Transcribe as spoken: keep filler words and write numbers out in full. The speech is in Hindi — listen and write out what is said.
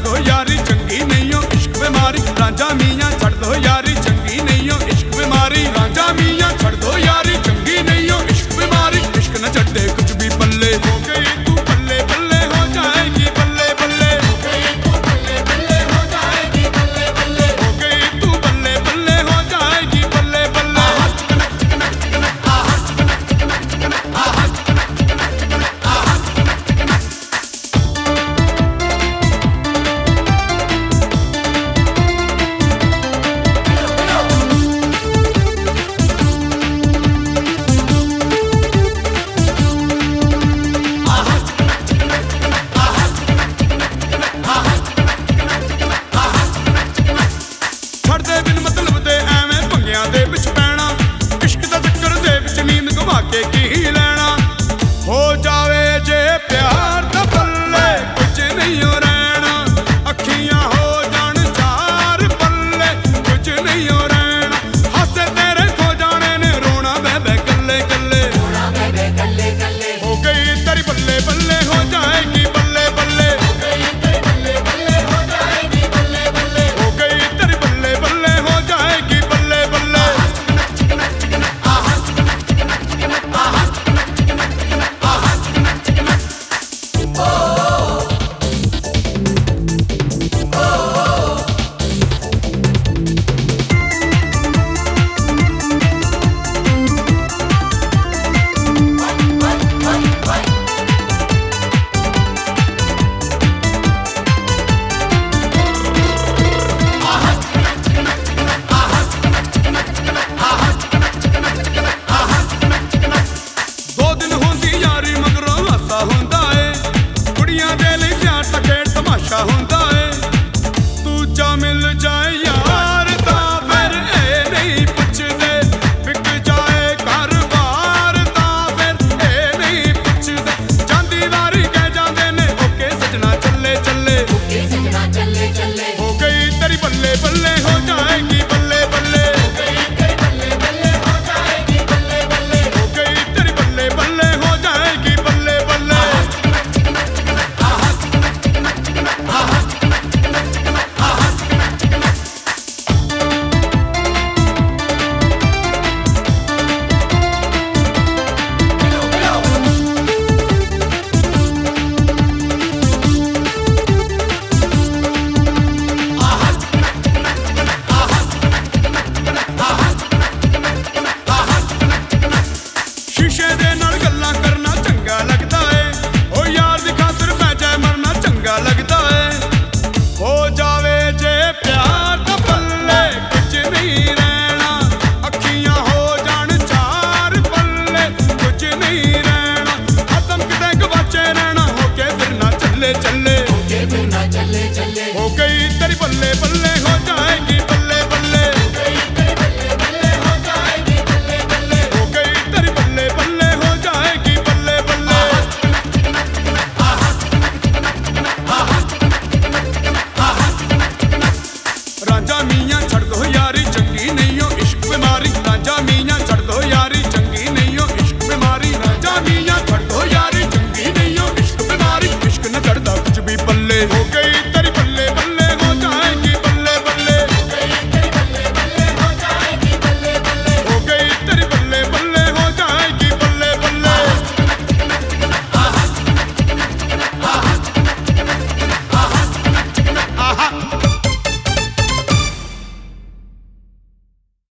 दो यारी चंगी नहीं हो इश्क बीमारी रांझा मियां छड़ दो यारी चंगी नहीं हो इश्क बीमारी रांझा मियां छड़ दो यारी चंगी नहीं हो इश्क बीमारी इश्क न छड़े कुछ भी पल्ले हो गई तू बल्ले बल्ले हो जाएगी बल्ले बल्ले हो गई तू बल्ले बल्ले हो जाएगी बल्ले बल्ले हो गई तू बल्ले बल्ले हो जाएगी बल्ले बल्ले के की लेना हो जावे जे प्यार दा पल्ले कुछ नहीं हो रहना अखियां हो जान चार पल्ले कुछ नहीं हो रहना हासे तेरे खो जाने ने रोना बेबे कल्ले कल्ले रोना बेबे कल्ले कल्ले हो गई तेरी बल्ले बल्ले हो जाएगी बल्ले बल्ले हो गई तेरी बल्ले बल्ले हो जाएगी बल्ले बल्ले हो गई तेरी बल्ले बल्ले हो जाएगी बल्ले बल्ले होंदा है दूजा मिल जाए यार ता फिर ए नहीं पुछदे बिक जाए घर बार ता फिर ए नहीं पुछदे जांदी वारी कह जांदे ने ओके सजना चले चले ओके सजना चले चले हो गई तेरी बल्ले बल्ले हो जाएगी बल्ले बल्ले हो गई तेरी बल्ले बल्ले हो जाएगी बल्ले बल्ले हो गई तेरी बल्ले बल्ले हो जाएगी बल्ले बल्ले शीशे दे नाल गल्लां करना चंगा लगदा है ओ यार दी खातिर पै जाए मरना चंगा लगदा है हो जावे जे प्यार दा पल्ले कुछ नहीं रहना अखियां हो जान चार पल्ले कुछ नहीं रहना खत्म किते गवाचे रहना होके फिर ना चले चले होके फिर ना चले चले हो गई